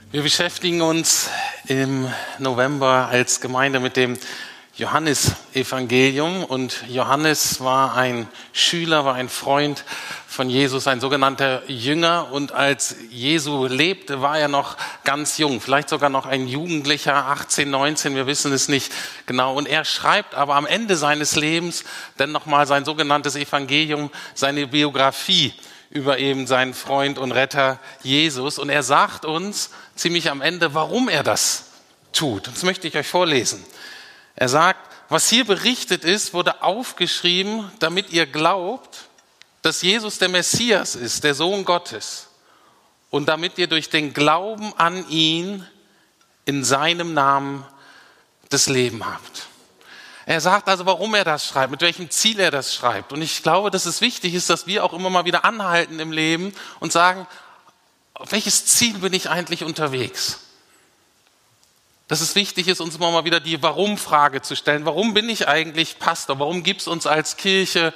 Wir beschäftigen uns im November als Gemeinde mit dem Johannesevangelium und Johannes war ein Schüler, war ein Freund von Jesus, ein sogenannter Jünger und als Jesu lebte, war er noch ganz jung, vielleicht sogar noch ein Jugendlicher, 18, 19, wir wissen es nicht genau. Und er schreibt aber am Ende seines Lebens dann nochmal sein sogenanntes Evangelium, seine Biografie über eben seinen Freund und Retter Jesus. Und er sagt uns ziemlich am Ende, warum er das tut. Das möchte ich euch vorlesen. Er sagt, was hier berichtet ist, wurde aufgeschrieben, damit ihr glaubt, dass Jesus der Messias ist, der Sohn Gottes. Und damit ihr durch den Glauben an ihn in seinem Namen das Leben habt. Er sagt also, warum er das schreibt, mit welchem Ziel er das schreibt. Und ich glaube, dass es wichtig ist, dass wir auch immer mal wieder anhalten im Leben und sagen, auf welches Ziel bin ich eigentlich unterwegs? Dass es wichtig ist, uns immer mal wieder die Warum-Frage zu stellen. Warum bin ich eigentlich Pastor? Warum gibt es uns als Kirche?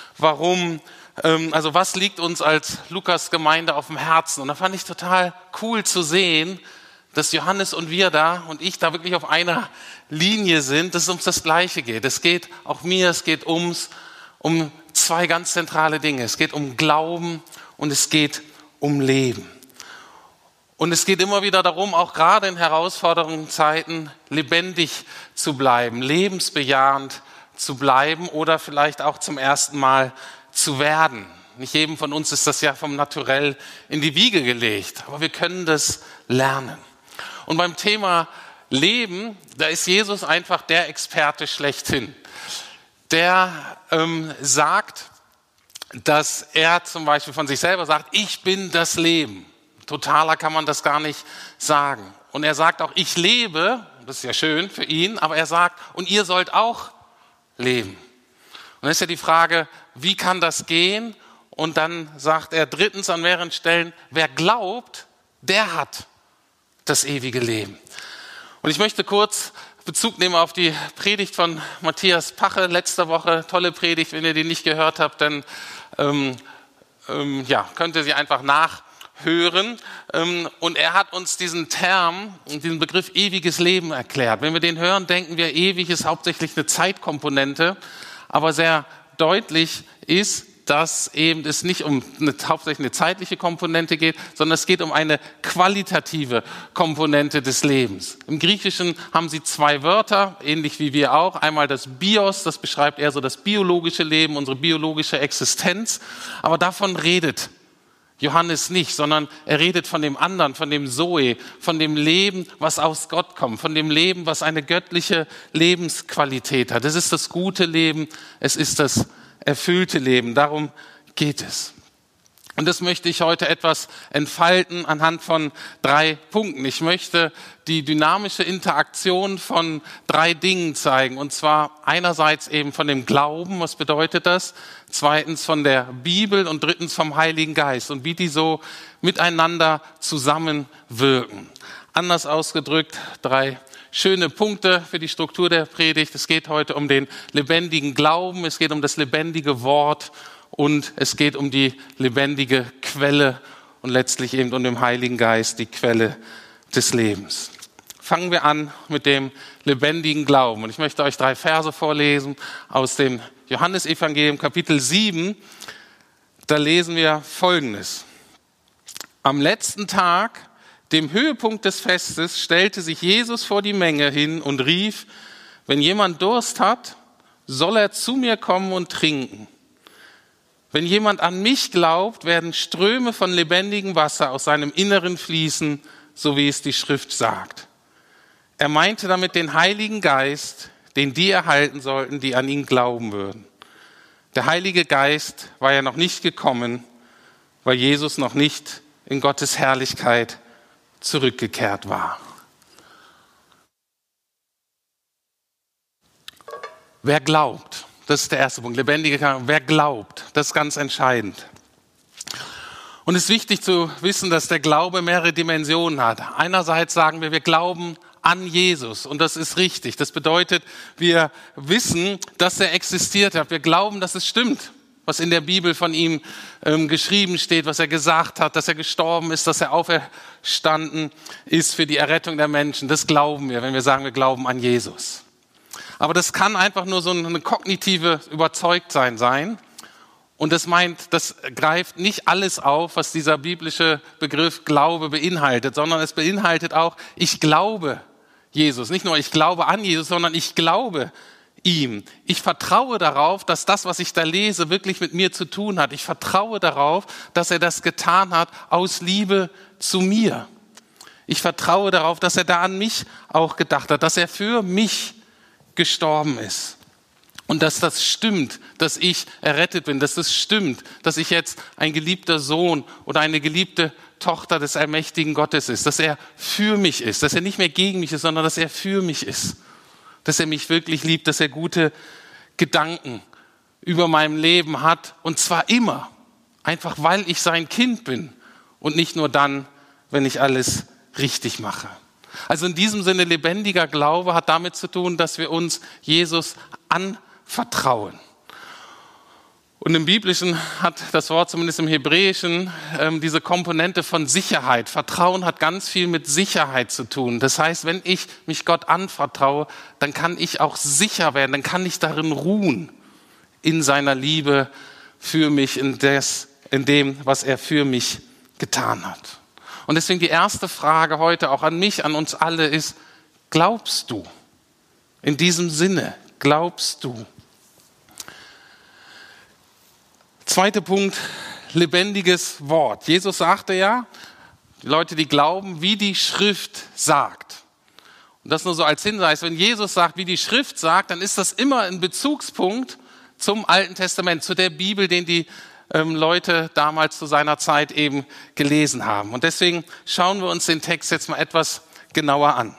Was liegt uns als Lukas-Gemeinde auf dem Herzen? Und da fand ich total cool zu sehen, dass Johannes und wir da und ich da wirklich auf einer Linie sind, dass es um das Gleiche geht. Es geht auch mir, es geht um zwei ganz zentrale Dinge. Es geht um Glauben und es geht um Leben. Und es geht immer wieder darum, auch gerade in herausfordernden Zeiten lebendig zu bleiben, lebensbejahend zu bleiben oder vielleicht auch zum ersten Mal zu werden. Nicht jedem von uns ist das ja vom Naturell in die Wiege gelegt, aber wir können das lernen. Und beim Thema Leben, da ist Jesus einfach der Experte schlechthin. Der sagt, dass er zum Beispiel von sich selber sagt, ich bin das Leben. Totaler kann man das gar nicht sagen. Und er sagt auch, ich lebe, das ist ja schön für ihn, aber er sagt, und ihr sollt auch leben. Und dann ist ja die Frage, wie kann das gehen? Und dann sagt er drittens an mehreren Stellen, wer glaubt, der hat das ewige Leben. Und ich möchte kurz Bezug nehmen auf die Predigt von Matthias Pache letzte Woche. Tolle Predigt, wenn ihr die nicht gehört habt, dann könnt ihr sie einfach nachhören. Und er hat uns diesen Term, diesen Begriff ewiges Leben erklärt. Wenn wir den hören, denken wir, ewig ist hauptsächlich eine Zeitkomponente, aber sehr deutlich ist, dass eben es nicht hauptsächlich eine zeitliche Komponente geht, sondern es geht um eine qualitative Komponente des Lebens. Im Griechischen haben sie zwei Wörter, ähnlich wie wir auch. Einmal das Bios, das beschreibt eher so das biologische Leben, unsere biologische Existenz. Aber davon redet Johannes nicht, sondern er redet von dem anderen, von dem Zoe, von dem Leben, was aus Gott kommt, von dem Leben, was eine göttliche Lebensqualität hat. Es ist das gute Leben, es ist das erfüllte Leben. Darum geht es. Und das möchte ich heute etwas entfalten anhand von 3 Punkten. Ich möchte die dynamische Interaktion von 3 Dingen zeigen. Und zwar einerseits eben von dem Glauben, was bedeutet das? Zweitens von der Bibel und drittens vom Heiligen Geist und wie die so miteinander zusammenwirken. Anders ausgedrückt, 3 schöne Punkte für die Struktur der Predigt. Es geht heute um den lebendigen Glauben, es geht um das lebendige Wort und es geht um die lebendige Quelle und letztlich eben um den Heiligen Geist, die Quelle des Lebens. Fangen wir an mit dem lebendigen Glauben. Und ich möchte euch 3 Verse vorlesen aus dem Johannesevangelium, Kapitel 7. Da lesen wir Folgendes. Am letzten Tag, dem Höhepunkt des Festes, stellte sich Jesus vor die Menge hin und rief, wenn jemand Durst hat, soll er zu mir kommen und trinken. Wenn jemand an mich glaubt, werden Ströme von lebendigem Wasser aus seinem Inneren fließen, so wie es die Schrift sagt. Er meinte damit den Heiligen Geist, den die erhalten sollten, die an ihn glauben würden. Der Heilige Geist war ja noch nicht gekommen, weil Jesus noch nicht in Gottes Herrlichkeit zurückgekehrt war. Wer glaubt? Das ist der erste Punkt. Lebendige Glauben. Wer glaubt? Das ist ganz entscheidend. Und es ist wichtig zu wissen, dass der Glaube mehrere Dimensionen hat. Einerseits sagen wir glauben an Jesus und das ist richtig. Das bedeutet, wir wissen, dass er existiert hat. Wir glauben, dass es stimmt, was in der Bibel von ihm geschrieben steht, was er gesagt hat, dass er gestorben ist, dass er auferstanden ist für die Errettung der Menschen. Das glauben wir, wenn wir sagen, wir glauben an Jesus. Aber das kann einfach nur so eine kognitive Überzeugtsein sein. Und das greift nicht alles auf, was dieser biblische Begriff Glaube beinhaltet, sondern es beinhaltet auch, ich glaube Jesus. Nicht nur ich glaube an Jesus, sondern ich glaube ihm. Ich vertraue darauf, dass das, was ich da lese, wirklich mit mir zu tun hat. Ich vertraue darauf, dass er das getan hat aus Liebe zu mir. Ich vertraue darauf, dass er da an mich auch gedacht hat, dass er für mich gestorben ist. Und dass das stimmt, dass ich errettet bin, dass das stimmt, dass ich jetzt ein geliebter Sohn oder eine geliebte Tochter des allmächtigen Gottes ist, dass er für mich ist, dass er nicht mehr gegen mich ist, sondern dass er für mich ist, dass er mich wirklich liebt, dass er gute Gedanken über meinem Leben hat und zwar immer, einfach weil ich sein Kind bin und nicht nur dann, wenn ich alles richtig mache. Also in diesem Sinne, lebendiger Glaube hat damit zu tun, dass wir uns Jesus anvertrauen. Und im Biblischen hat das Wort, zumindest im Hebräischen, diese Komponente von Sicherheit. Vertrauen hat ganz viel mit Sicherheit zu tun. Das heißt, wenn ich mich Gott anvertraue, dann kann ich auch sicher werden, dann kann ich darin ruhen, in seiner Liebe für mich, in dem, was er für mich getan hat. Und deswegen die erste Frage heute auch an mich, an uns alle ist, glaubst du? In diesem Sinne, glaubst du? Zweiter Punkt, lebendiges Wort. Jesus sagte ja, die Leute, die glauben, wie die Schrift sagt. Und das nur so als Hinweis, wenn Jesus sagt, wie die Schrift sagt, dann ist das immer ein Bezugspunkt zum Alten Testament, zu der Bibel, den die Leute damals zu seiner Zeit eben gelesen haben. Und deswegen schauen wir uns den Text jetzt mal etwas genauer an.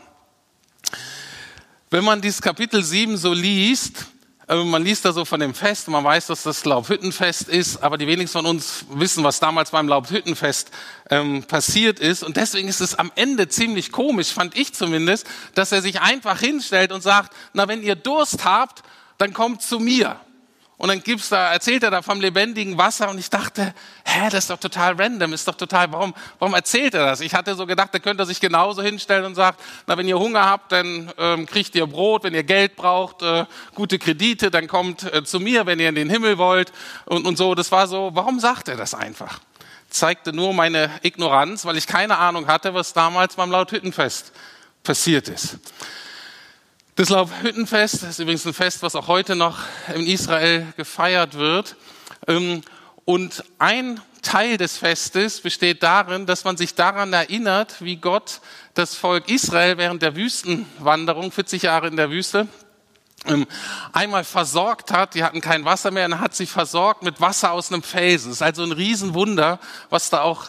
Wenn man dieses Kapitel 7 so liest, man liest da so von dem Fest, man weiß, dass das Laubhüttenfest ist, aber die wenigsten von uns wissen, was damals beim Laubhüttenfest passiert ist. Und deswegen ist es am Ende ziemlich komisch, fand ich zumindest, dass er sich einfach hinstellt und sagt, na, wenn ihr Durst habt, dann kommt zu mir. Und dann erzählt er da vom lebendigen Wasser und ich dachte, das ist doch total random, warum erzählt er das? Ich hatte so gedacht, er könnte sich genauso hinstellen und sagt, na, wenn ihr Hunger habt, dann kriegt ihr Brot, wenn ihr Geld braucht, gute Kredite, dann kommt zu mir, wenn ihr in den Himmel wollt und so. Das war so, warum sagt er das einfach? Zeigte nur meine Ignoranz, weil ich keine Ahnung hatte, was damals beim Laubhüttenfest passiert ist. Das Laubhüttenfest ist übrigens ein Fest, was auch heute noch in Israel gefeiert wird. Und ein Teil des Festes besteht darin, dass man sich daran erinnert, wie Gott das Volk Israel während der Wüstenwanderung, 40 Jahre in der Wüste, einmal versorgt hat. Die hatten kein Wasser mehr und er hat sie versorgt mit Wasser aus einem Felsen. Das ist also ein Riesenwunder, was da auch,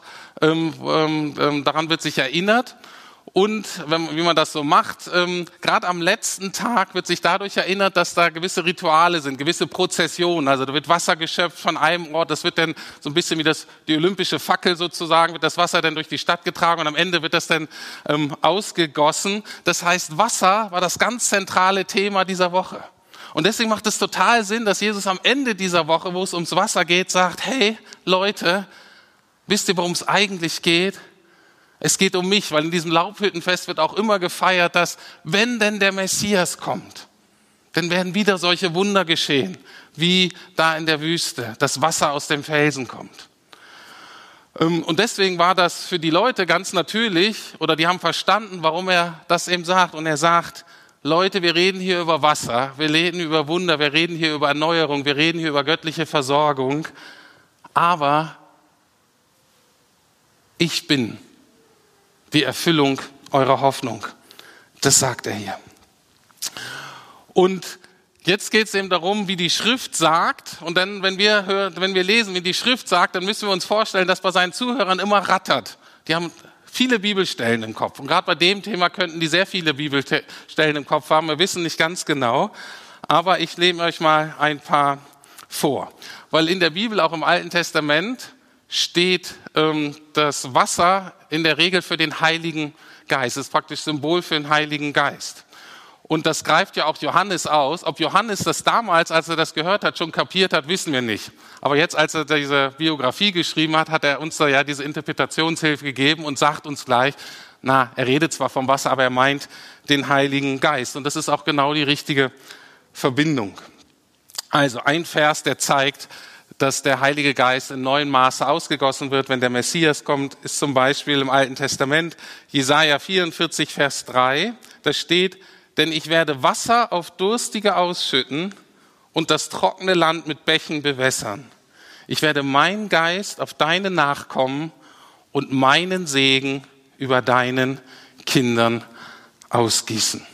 daran wird sich erinnert. Und wie man das so macht, gerade am letzten Tag wird sich dadurch erinnert, dass da gewisse Rituale sind, gewisse Prozessionen. Also da wird Wasser geschöpft von einem Ort, das wird dann so ein bisschen wie die olympische Fackel sozusagen, wird das Wasser dann durch die Stadt getragen und am Ende wird das dann ausgegossen. Das heißt, Wasser war das ganz zentrale Thema dieser Woche. Und deswegen macht es total Sinn, dass Jesus am Ende dieser Woche, wo es ums Wasser geht, sagt, hey Leute, wisst ihr, worum es eigentlich geht? Es geht um mich, weil in diesem Laubhüttenfest wird auch immer gefeiert, dass wenn denn der Messias kommt, dann werden wieder solche Wunder geschehen, wie da in der Wüste, das Wasser aus dem Felsen kommt. Und deswegen war das für die Leute ganz natürlich, oder die haben verstanden, warum er das eben sagt. Und er sagt, Leute, wir reden hier über Wasser, wir reden über Wunder, wir reden hier über Erneuerung, wir reden hier über göttliche Versorgung, aber ich bin die Erfüllung eurer Hoffnung. Das sagt er hier. Und jetzt geht es eben darum, wie die Schrift sagt. Und dann, wenn wir lesen, wie die Schrift sagt, dann müssen wir uns vorstellen, dass bei seinen Zuhörern immer rattert. Die haben viele Bibelstellen im Kopf. Und gerade bei dem Thema könnten die sehr viele Bibelstellen im Kopf haben. Wir wissen nicht ganz genau. Aber ich lese euch mal ein paar vor. Weil in der Bibel, auch im Alten Testament, steht das Wasser in der Regel für den Heiligen Geist. Das ist praktisch Symbol für den Heiligen Geist. Und das greift ja auch Johannes aus. Ob Johannes das damals, als er das gehört hat, schon kapiert hat, wissen wir nicht. Aber jetzt, als er diese Biografie geschrieben hat, hat er uns da ja diese Interpretationshilfe gegeben und sagt uns gleich, er redet zwar vom Wasser, aber er meint den Heiligen Geist. Und das ist auch genau die richtige Verbindung. Also ein Vers, der zeigt, dass der Heilige Geist in neuem Maße ausgegossen wird, wenn der Messias kommt, ist zum Beispiel im Alten Testament Jesaja 44, Vers 3. Da steht, denn ich werde Wasser auf Durstige ausschütten und das trockene Land mit Bächen bewässern. Ich werde meinen Geist auf deine Nachkommen und meinen Segen über deinen Kindern ausgießen.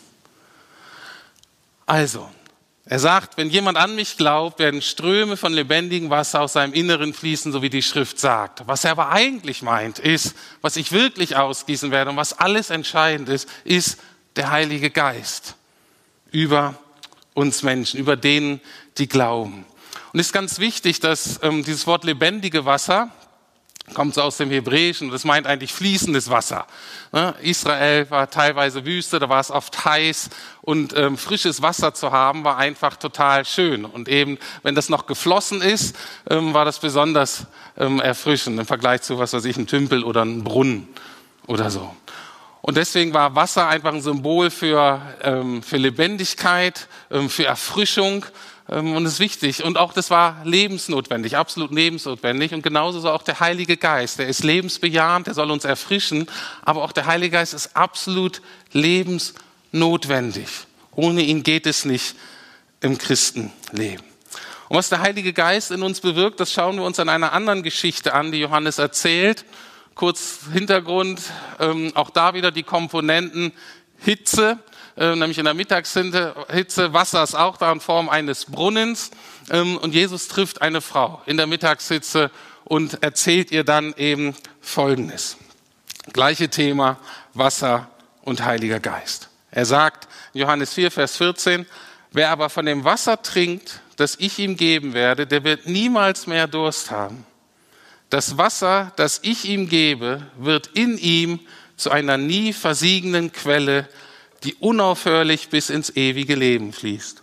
Also, er sagt, wenn jemand an mich glaubt, werden Ströme von lebendigem Wasser aus seinem Inneren fließen, so wie die Schrift sagt. Was er aber eigentlich meint, ist, was ich wirklich ausgießen werde und was alles entscheidend ist der Heilige Geist über uns Menschen, über denen, die glauben. Und es ist ganz wichtig, dass dieses Wort lebendige Wasser kommt so aus dem Hebräischen, das meint eigentlich fließendes Wasser. Israel war teilweise Wüste, da war es oft heiß und frisches Wasser zu haben war einfach total schön. Und eben, wenn das noch geflossen ist, war das besonders erfrischend im Vergleich zu, was weiß ich, einem Tümpel oder einem Brunnen oder so. Und deswegen war Wasser einfach ein Symbol für Lebendigkeit, für Erfrischung. Und das ist wichtig. Und auch das war lebensnotwendig, absolut lebensnotwendig. Und genauso so auch der Heilige Geist. Der ist lebensbejahend, der soll uns erfrischen. Aber auch der Heilige Geist ist absolut lebensnotwendig. Ohne ihn geht es nicht im Christenleben. Und was der Heilige Geist in uns bewirkt, das schauen wir uns an einer anderen Geschichte an, die Johannes erzählt. Kurz Hintergrund, auch da wieder die Komponenten Hitze, nämlich in der Mittagshitze, Wasser ist auch da in Form eines Brunnens und Jesus trifft eine Frau in der Mittagshitze und erzählt ihr dann eben Folgendes. Gleiche Thema, Wasser und Heiliger Geist. Er sagt in Johannes 4, Vers 14, wer aber von dem Wasser trinkt, das ich ihm geben werde, der wird niemals mehr Durst haben. Das Wasser, das ich ihm gebe, wird in ihm zu einer nie versiegenden Quelle, die unaufhörlich bis ins ewige Leben fließt.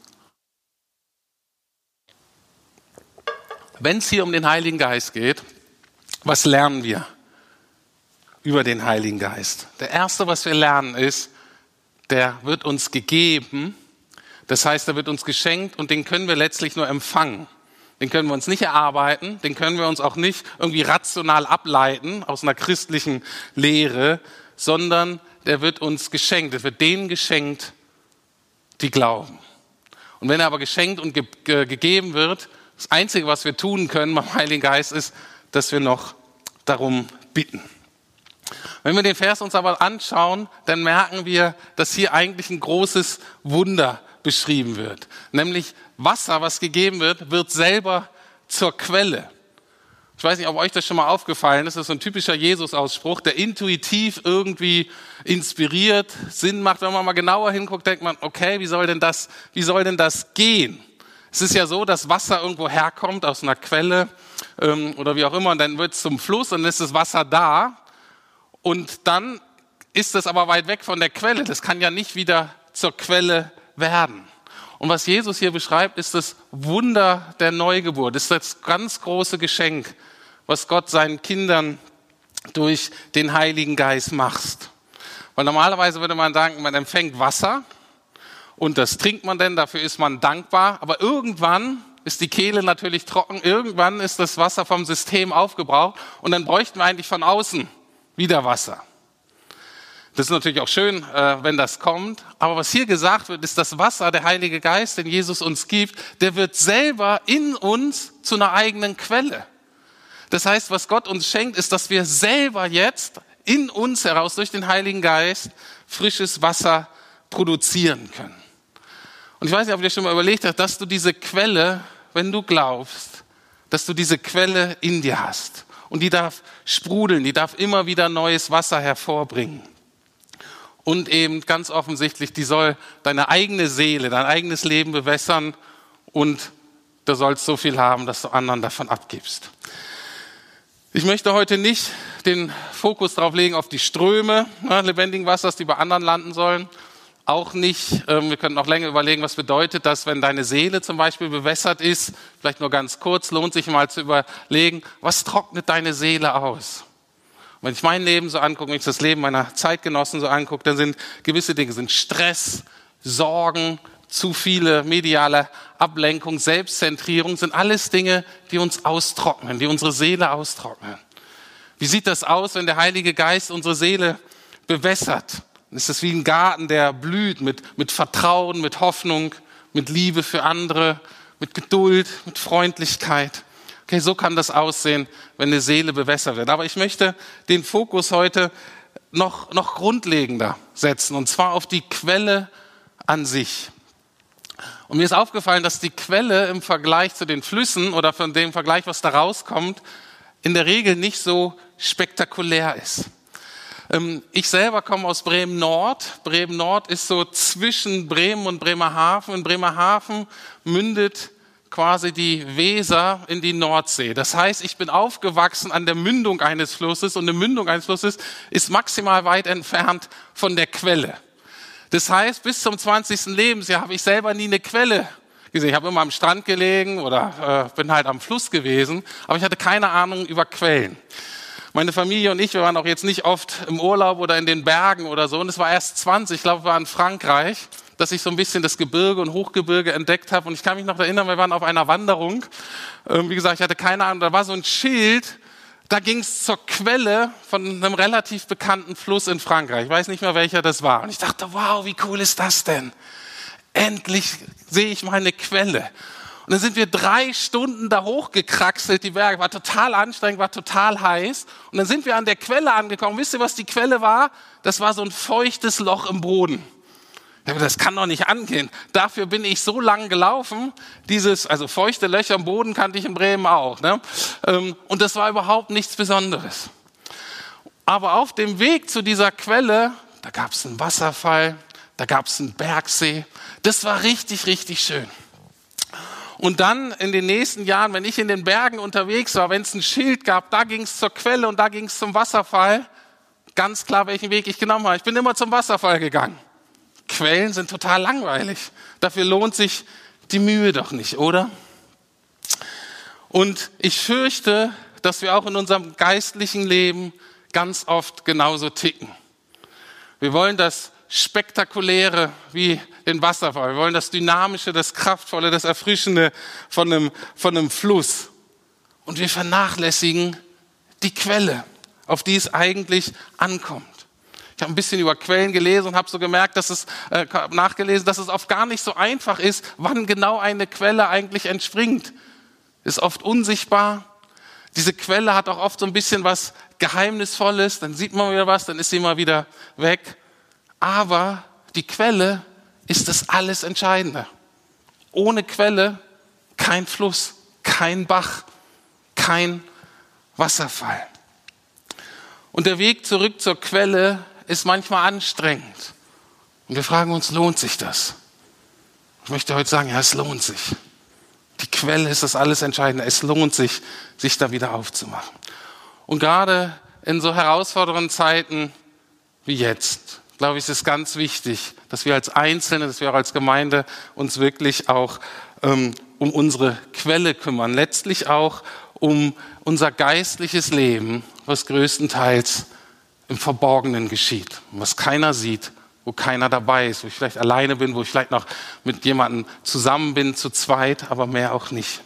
Wenn es hier um den Heiligen Geist geht, was lernen wir über den Heiligen Geist? Der erste, was wir lernen, ist, der wird uns gegeben, das heißt, er wird uns geschenkt und den können wir letztlich nur empfangen. Den können wir uns nicht erarbeiten, den können wir uns auch nicht irgendwie rational ableiten aus einer christlichen Lehre, sondern der wird uns geschenkt. Es wird denen geschenkt, die glauben. Und wenn er aber geschenkt und gegeben wird, das Einzige, was wir tun können beim Heiligen Geist, ist, dass wir noch darum bitten. Wenn wir den Vers uns aber anschauen, dann merken wir, dass hier eigentlich ein großes Wunder beschrieben wird. Nämlich Wasser, was gegeben wird, wird selber zur Quelle. Ich weiß nicht, ob euch das schon mal aufgefallen ist. Das ist so ein typischer Jesus-Ausspruch, der intuitiv irgendwie inspiriert, Sinn macht. Wenn man mal genauer hinguckt, denkt man, okay, wie soll denn das gehen? Es ist ja so, dass Wasser irgendwo herkommt aus einer Quelle oder wie auch immer, und dann wird es zum Fluss und dann ist das Wasser da und dann ist es aber weit weg von der Quelle. Das kann ja nicht wieder zur Quelle werden. Und was Jesus hier beschreibt, ist das Wunder der Neugeburt. Das ist das ganz große Geschenk, was Gott seinen Kindern durch den Heiligen Geist macht. Weil normalerweise würde man sagen, man empfängt Wasser und das trinkt man denn, dafür ist man dankbar. Aber irgendwann ist die Kehle natürlich trocken, irgendwann ist das Wasser vom System aufgebraucht und dann bräuchten wir eigentlich von außen wieder Wasser. Das ist natürlich auch schön, wenn das kommt. Aber was hier gesagt wird, ist das Wasser, der Heilige Geist, den Jesus uns gibt, der wird selber in uns zu einer eigenen Quelle. Das heißt, was Gott uns schenkt, ist, dass wir selber jetzt in uns heraus durch den Heiligen Geist frisches Wasser produzieren können. Und ich weiß nicht, ob ihr schon mal überlegt habt, dass du diese Quelle, wenn du glaubst, dass du diese Quelle in dir hast. Und die darf sprudeln, die darf immer wieder neues Wasser hervorbringen. Und eben ganz offensichtlich, die soll deine eigene Seele, dein eigenes Leben bewässern und du sollst so viel haben, dass du anderen davon abgibst. Ich möchte heute nicht den Fokus darauf legen auf die Ströme lebendigen Wassers, die bei anderen landen sollen, Auch nicht, wir könnten auch länger überlegen, was bedeutet das, wenn deine Seele zum Beispiel bewässert ist. Vielleicht nur ganz kurz, lohnt sich mal zu überlegen, was trocknet deine Seele aus? Und wenn ich mein Leben so angucke, wenn ich das Leben meiner Zeitgenossen so angucke, dann sind gewisse Dinge, sind Stress, Sorgen, zu viele mediale Ablenkung, Selbstzentrierung, sind alles Dinge, die uns austrocknen, die unsere Seele austrocknen. Wie sieht das aus, wenn der Heilige Geist unsere Seele bewässert? Dann ist es wie ein Garten, der blüht mit Vertrauen, mit Hoffnung, mit Liebe für andere, mit Geduld, mit Freundlichkeit. Okay, so kann das aussehen, wenn eine Seele bewässert wird. Aber ich möchte den Fokus heute noch grundlegender setzen, und zwar auf die Quelle an sich. Und mir ist aufgefallen, dass die Quelle im Vergleich zu den Flüssen oder von dem Vergleich, was da rauskommt, in der Regel nicht so spektakulär ist. Ich selber komme aus Bremen-Nord. Bremen-Nord ist so zwischen Bremen und Bremerhaven. In Bremerhaven mündet quasi die Weser in die Nordsee. Das heißt, ich bin aufgewachsen an der Mündung eines Flusses, und eine Mündung eines Flusses ist maximal weit entfernt von der Quelle. Das heißt, bis zum 20. Lebensjahr habe ich selber nie eine Quelle gesehen. Ich habe immer am Strand gelegen oder bin halt am Fluss gewesen, aber ich hatte keine Ahnung über Quellen. Meine Familie und ich, wir waren auch jetzt nicht oft im Urlaub oder in den Bergen oder so, und es war erst 20, ich glaube, wir waren in Frankreich, dass ich so ein bisschen das Gebirge und Hochgebirge entdeckt habe. Und ich kann mich noch erinnern, wir waren auf einer Wanderung. Wie gesagt, ich hatte keine Ahnung, da war so ein Schild, da ging es zur Quelle von einem relativ bekannten Fluss in Frankreich. Ich weiß nicht mehr, welcher das war. Und ich dachte, wow, wie cool ist das denn? Endlich sehe ich mal eine Quelle. Und dann sind wir 3 Stunden da hochgekraxelt, die Berge. War total anstrengend, war total heiß. Und dann sind wir an der Quelle angekommen. Wisst ihr, was die Quelle war? Das war so ein feuchtes Loch im Boden. Das kann doch nicht angehen. Dafür bin ich so lang gelaufen. Also feuchte Löcher im Boden kannte ich in Bremen auch. Ne? Und das war überhaupt nichts Besonderes. Aber auf dem Weg zu dieser Quelle, da gab es einen Wasserfall, da gab es einen Bergsee. Das war richtig, richtig schön. Und dann in den nächsten Jahren, wenn ich in den Bergen unterwegs war, wenn es ein Schild gab, da ging es zur Quelle und da ging es zum Wasserfall, ganz klar, welchen Weg ich genommen habe. Ich bin immer zum Wasserfall gegangen. Quellen sind total langweilig. Dafür lohnt sich die Mühe doch nicht, oder? Und ich fürchte, dass wir auch in unserem geistlichen Leben ganz oft genauso ticken. Wir wollen das Spektakuläre wie den Wasserfall. Wir wollen das Dynamische, das Kraftvolle, das Erfrischende von einem Fluss. Und wir vernachlässigen die Quelle, auf die es eigentlich ankommt. Ich habe ein bisschen über Quellen gelesen und habe so gemerkt, nachgelesen, dass es oft gar nicht so einfach ist, wann genau eine Quelle eigentlich entspringt. Ist oft unsichtbar. Diese Quelle hat auch oft so ein bisschen was Geheimnisvolles. Dann sieht man wieder was, dann ist sie mal wieder weg. Aber die Quelle ist das alles Entscheidende. Ohne Quelle kein Fluss, kein Bach, kein Wasserfall. Und der Weg zurück zur Quelle ist manchmal anstrengend. Und wir fragen uns, lohnt sich das? Ich möchte heute sagen, ja, es lohnt sich. Die Quelle ist das alles Entscheidende. Es lohnt sich, sich da wieder aufzumachen. Und gerade in so herausfordernden Zeiten wie jetzt, glaube ich, ist es ganz wichtig, dass wir als Einzelne, dass wir auch als Gemeinde uns wirklich auch um unsere Quelle kümmern. Letztlich auch um unser geistliches Leben, was größtenteils im Verborgenen geschieht, was keiner sieht, wo keiner dabei ist, wo ich vielleicht alleine bin, wo ich vielleicht noch mit jemandem zusammen bin, zu zweit, aber mehr auch nicht.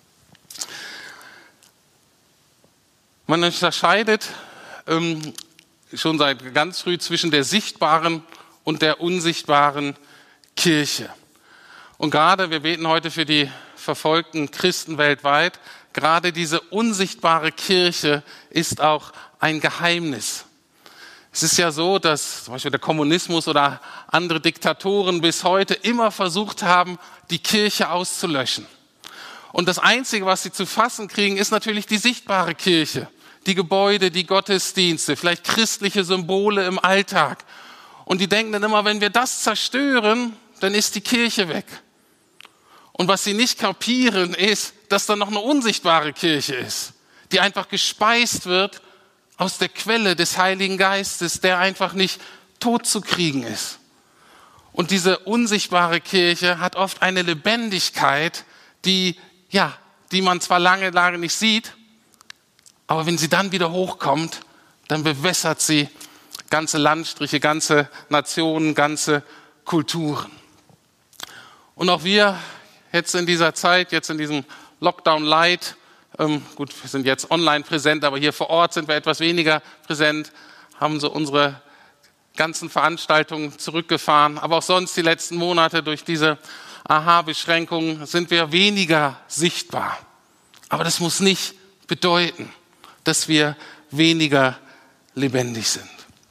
Man unterscheidet schon seit ganz früh zwischen der sichtbaren und der unsichtbaren Kirche. Und gerade, wir beten heute für die verfolgten Christen weltweit, gerade diese unsichtbare Kirche ist auch ein Geheimnis. Es ist ja so, dass zum Beispiel der Kommunismus oder andere Diktatoren bis heute immer versucht haben, die Kirche auszulöschen. Und das Einzige, was sie zu fassen kriegen, ist natürlich die sichtbare Kirche. Die Gebäude, die Gottesdienste, vielleicht christliche Symbole im Alltag. Und die denken dann immer, wenn wir das zerstören, dann ist die Kirche weg. Und was sie nicht kapieren, ist, dass da noch eine unsichtbare Kirche ist, die einfach gespeist wird aus der Quelle des Heiligen Geistes, der einfach nicht tot zu kriegen ist. Und diese unsichtbare Kirche hat oft eine Lebendigkeit, die man zwar lange nicht sieht, aber wenn sie dann wieder hochkommt, dann bewässert sie ganze Landstriche, ganze Nationen, ganze Kulturen. Und auch wir jetzt in dieser Zeit, jetzt in diesem Lockdown Light, wir sind jetzt online präsent, aber hier vor Ort sind wir etwas weniger präsent, haben so unsere ganzen Veranstaltungen zurückgefahren. Aber auch sonst die letzten Monate durch diese AHA-Beschränkungen sind wir weniger sichtbar. Aber das muss nicht bedeuten, dass wir weniger lebendig sind.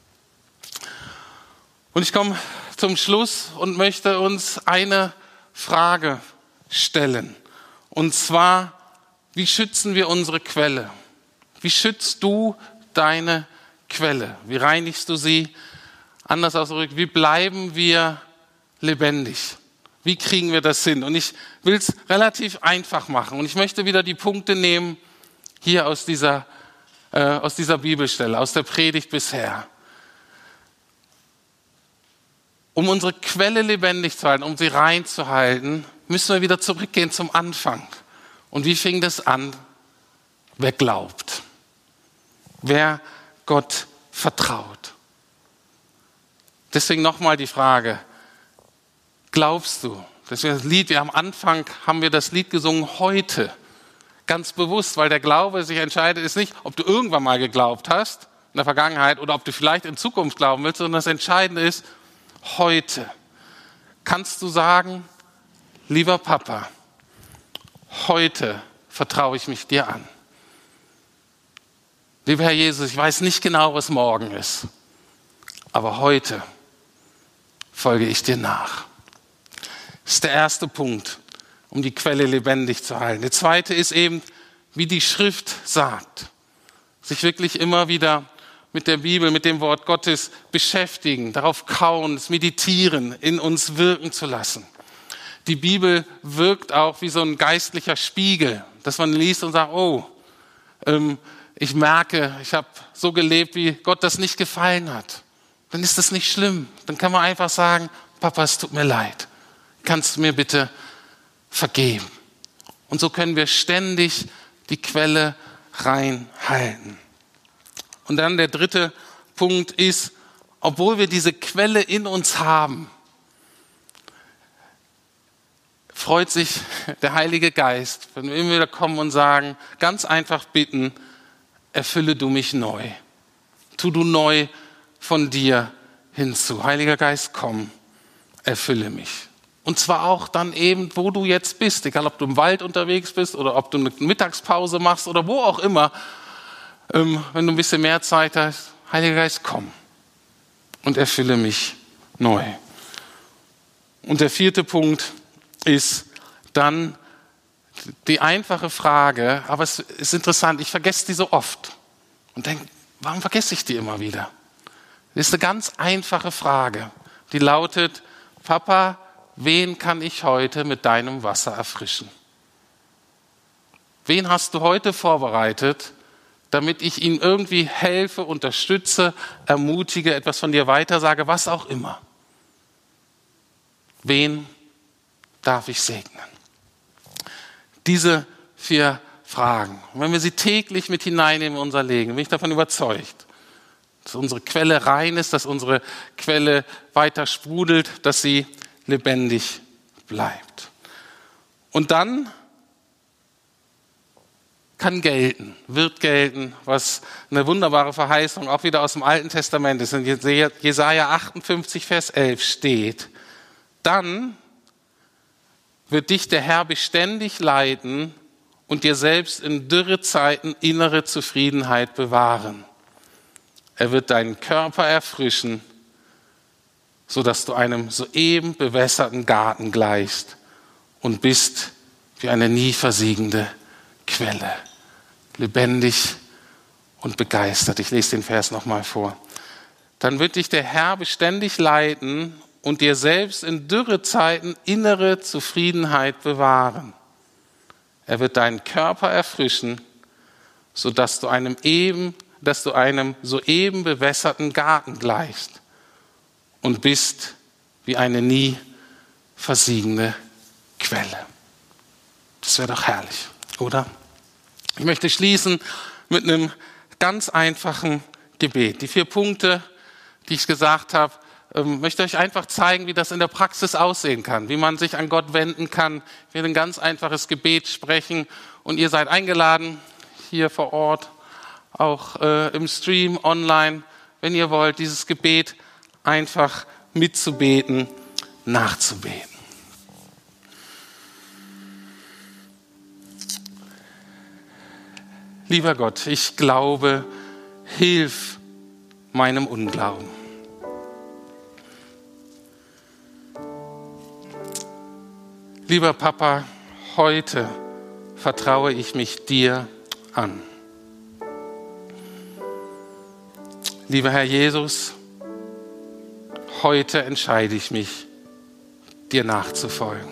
Und ich komme zum Schluss und möchte uns eine Frage stellen. Und zwar, wie schützen wir unsere Quelle? Wie schützt du deine Quelle? Wie reinigst du sie? Anders ausgedrückt, wie bleiben wir lebendig? Wie kriegen wir das hin? Und ich will es relativ einfach machen. Und ich möchte wieder die Punkte nehmen, hier aus dieser Bibelstelle, aus der Predigt bisher. Um unsere Quelle lebendig zu halten, um sie reinzuhalten, müssen wir wieder zurückgehen zum Anfang. Und wie fing das an? Wer glaubt? Wer Gott vertraut? Deswegen nochmal die Frage, glaubst du? Deswegen das Lied, am Anfang haben wir das Lied gesungen, heute. Ganz bewusst, weil der Glaube sich entscheidet, ist nicht, ob du irgendwann mal geglaubt hast, in der Vergangenheit, oder ob du vielleicht in Zukunft glauben willst, sondern das Entscheidende ist, heute. Kannst du sagen, lieber Papa, heute vertraue ich mich dir an. Lieber Herr Jesus, ich weiß nicht genau, was morgen ist, aber heute folge ich dir nach. Das ist der erste Punkt, um die Quelle lebendig zu halten. Der zweite ist eben, wie die Schrift sagt. Sich wirklich immer wieder mit der Bibel, mit dem Wort Gottes beschäftigen, darauf kauen, es meditieren, in uns wirken zu lassen. Die Bibel wirkt auch wie so ein geistlicher Spiegel, dass man liest und sagt, ich merke, ich habe so gelebt, wie Gott das nicht gefallen hat. Dann ist das nicht schlimm. Dann kann man einfach sagen, Papa, es tut mir leid. Kannst du mir bitte vergeben? Und so können wir ständig die Quelle reinhalten. Und dann der dritte Punkt ist, obwohl wir diese Quelle in uns haben, freut sich der Heilige Geist, wenn wir immer wieder kommen und sagen, ganz einfach bitten, erfülle du mich neu. Tu du neu von dir hinzu. Heiliger Geist, komm, erfülle mich. Und zwar auch dann eben, wo du jetzt bist, egal ob du im Wald unterwegs bist oder ob du eine Mittagspause machst oder wo auch immer, wenn du ein bisschen mehr Zeit hast, Heiliger Geist, komm und erfülle mich neu. Und der vierte Punkt ist dann die einfache Frage, aber es ist interessant, ich vergesse die so oft und denke, warum vergesse ich die immer wieder? Das ist eine ganz einfache Frage, die lautet, Papa, wen kann ich heute mit deinem Wasser erfrischen? Wen hast du heute vorbereitet, damit ich ihm irgendwie helfe, unterstütze, ermutige, etwas von dir weitersage, was auch immer? Wen darf ich segnen? Diese 4 Fragen. Und wenn wir sie täglich mit hineinnehmen in unser Leben, bin ich davon überzeugt, dass unsere Quelle rein ist, dass unsere Quelle weiter sprudelt, dass sie lebendig bleibt. Und dann wird gelten, was eine wunderbare Verheißung auch wieder aus dem Alten Testament ist. In Jesaja 58, Vers 11 steht, dann wird dich der Herr beständig leiten und dir selbst in Dürrezeiten innere Zufriedenheit bewahren. Er wird deinen Körper erfrischen, sodass du einem soeben bewässerten Garten gleichst und bist wie eine nie versiegende Quelle. Lebendig und begeistert. Ich lese den Vers nochmal vor. Dann wird dich der Herr beständig leiten und dir selbst in Dürrezeiten innere Zufriedenheit bewahren. Er wird deinen Körper erfrischen, sodass du einem soeben bewässerten Garten gleichst und bist wie eine nie versiegende Quelle. Das wäre doch herrlich, oder? Ich möchte schließen mit einem ganz einfachen Gebet. Die 4 Punkte, die ich gesagt habe, möchte euch einfach zeigen, wie das in der Praxis aussehen kann, wie man sich an Gott wenden kann. Ich werde ein ganz einfaches Gebet sprechen und ihr seid eingeladen, hier vor Ort, auch im Stream, online, wenn ihr wollt, dieses Gebet einfach mitzubeten, nachzubeten. Lieber Gott, ich glaube, hilf meinem Unglauben. Lieber Papa, heute vertraue ich mich dir an. Lieber Herr Jesus, heute entscheide ich mich, dir nachzufolgen.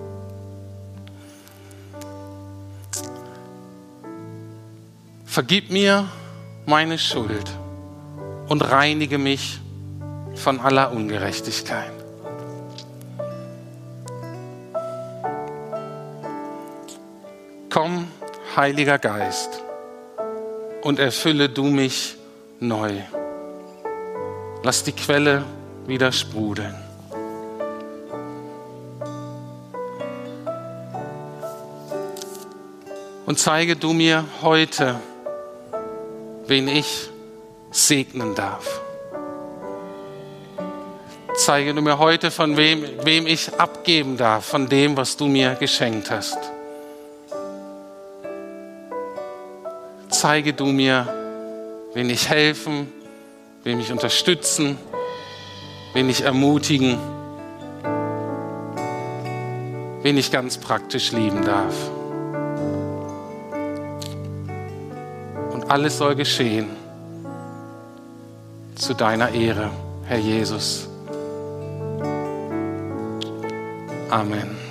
Vergib mir meine Schuld und reinige mich von aller Ungerechtigkeit. Komm, Heiliger Geist, und erfülle du mich neu. Lass die Quelle wieder sprudeln. Und zeige du mir heute, wen ich segnen darf. Zeige du mir heute, von wem ich abgeben darf, von dem, was du mir geschenkt hast. Zeige du mir, wen ich helfen, wen ich unterstützen, wen ich ermutigen, wen ich ganz praktisch lieben darf. Und alles soll geschehen zu deiner Ehre, Herr Jesus. Amen.